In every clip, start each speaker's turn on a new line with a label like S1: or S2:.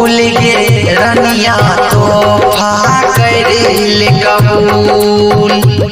S1: भूल गे रनिया तोहफा करिल कबूल।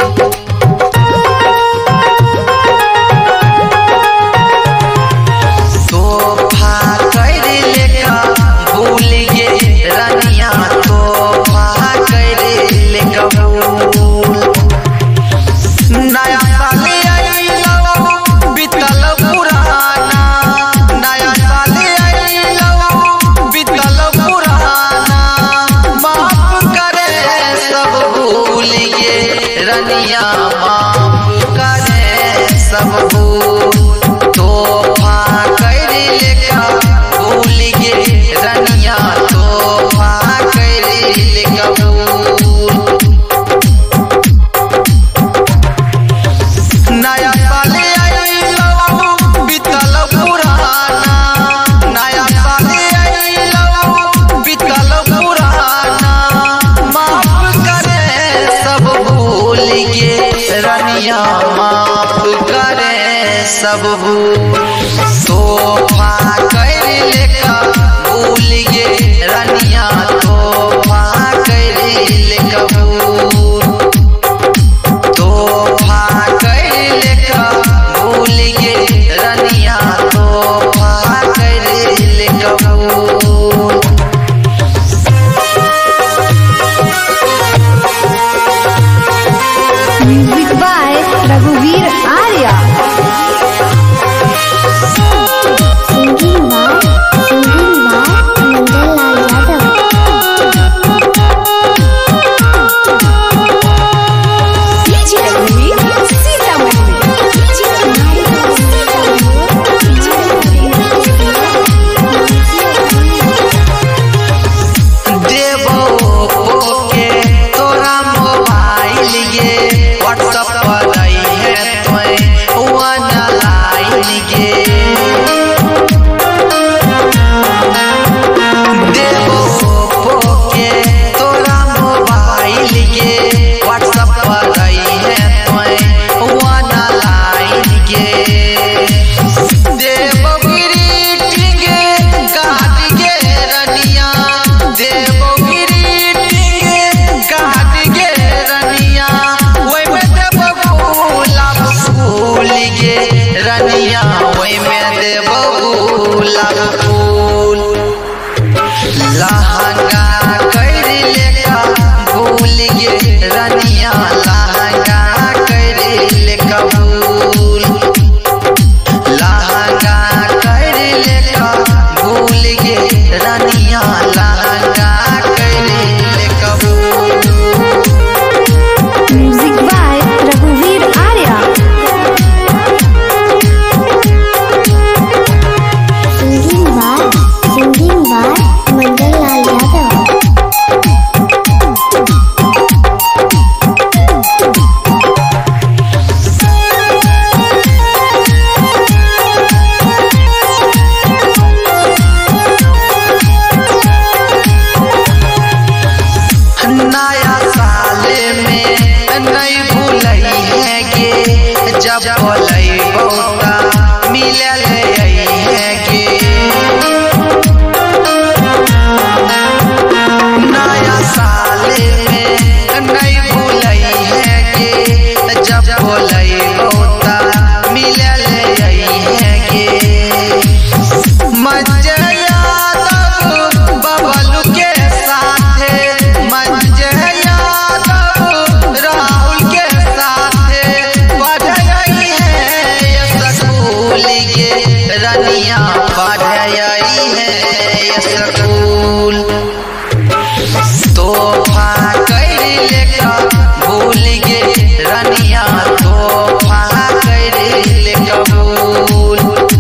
S1: रनिया माफ करे सब भूल, तोहफा करिल कबूल गे रनिया तोहफा करिल कबूल। नया साल आइलो बीतल पुराना, नया साल आइलो बीतल पुराना, माफ करे सब भूल गे रनिया माफ करे सब भूल, तोहफा करिल कबूल गे रनिया तोहफा करिल कबूल, तोहफा करिल कबूल गे रनिया तोहफा करिल कबूल।
S2: म्यूजिक बाय रघुवीर Arya. Singing by Mangallal Yadav. DJ रघुवीर सीतामढ़ी।
S1: देवो के तोरा मोबाइल गे व्हाट्सएप पर आई है तोय वाना लाइन गे। देवो के तोरा मोबाइल गे व्हाट्सएप पर आई है तोय वाना लाइन गे। देवो ग्रीटिंग कार्ड गे रनिया, देवो ग्रीटिंग कार्ड गे रनिया, ओय में देवो गुलाब फूल गे रनिया, ओय में देवो गुलाब फूल। लहंगा करिल कबूल गे रनिया लहंगा करिल कबूल, लहंगा करिल कबूल गे रनिया लहंगा करिल कबूल।
S2: म्यूजिक बाय रघुवीर आर्या। Singing by Mangallal Yadav.
S1: नया साल में नहीं भूलई है गे, जब बोलई बहुता मिलल है गे। नया साल में नहीं भूलई है गे, जब बोलई बहुता मिलल है गे। मंजय यादव बबलू के साथे, मंजय यादव राहुल के साथे बढ़ई है स्कूल गे रनिया बढ़ई है स्कूल। तोहफा करिल कबूल गे रनिया तोहफा करिल कबूल,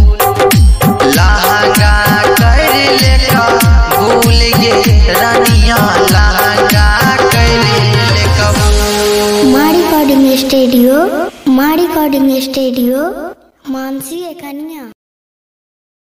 S1: लहंगा करिल कबूल गे रनिया लहंगा करिल कबूल।
S2: माँ रिकॉर्डिंग स्टूडियो मानसी कन्या।